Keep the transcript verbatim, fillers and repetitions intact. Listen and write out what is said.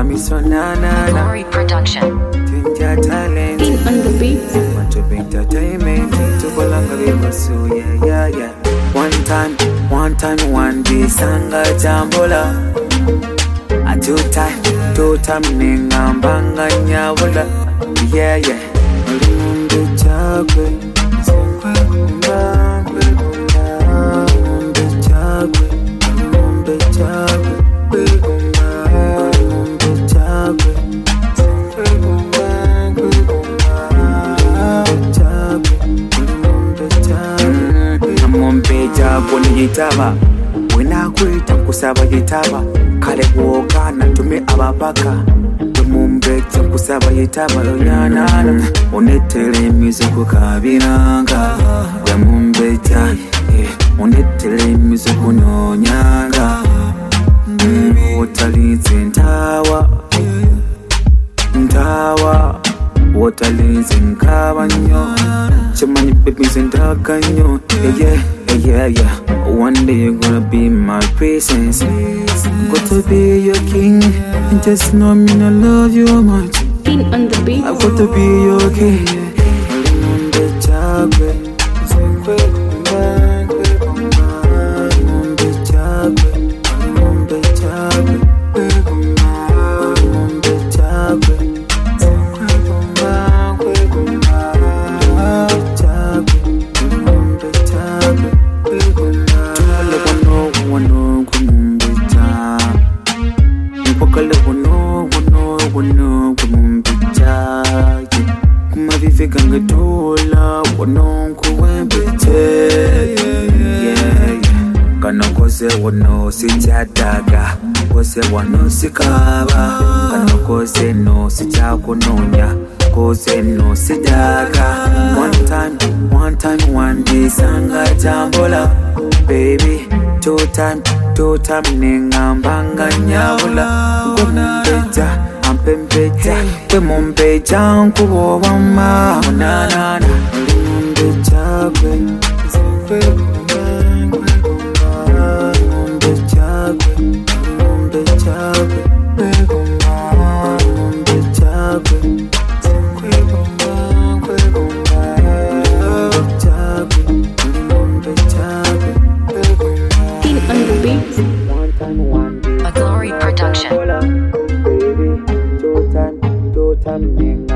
miss na na na. Glory Production. Ginger talent. In on the beat. Much of entertainment. To Bolanga River, so yeah, yeah, yeah. One time, one time, one day, Sanga Jambola. A two time, two time, Ningambanga Nyawala. Yeah, yeah. Mumbe Chakwe. Mumbe Chakwe. Mumbe Chakwe. Mumbe Chakwe. Kwenye gitaba wena kwita kusaba gitaba kale kuokana tume ababaka tumumbe kusaba gitaba yonana onetele mizuko kabiranga ya mumbe ja onetele mizuko nonyanga wotalize ntawa ntawa wotalize nkabanyo chimani baby zendakanyo yeah yeah yeah. One day you're gonna be my princess. I'm got to be your king. And just know me I love you much. In on the beat. I've got to be your king. Mumbe Chakwe. Mumbe Chakwe. Mumbe Chakwe. Mumbe Chakwe. Gangatola, Wanonku, Wembete, yeah, Kana Kose, Wano, Sitadaga, Kose, Wano, Sikaba, Kana Kose, no, Sitako, Nonya, Kose, no, Sidaga. One time, one time, one day, Sanga Jambola, baby, two time, two time, Ningambanga Nyawala, Gumbeja. Pembeja, pemombeja, nkubo wama, na na na. Mumbeja, mumbeja, mumbeja, mumbeja, In on the beat. A Glory Production. Time,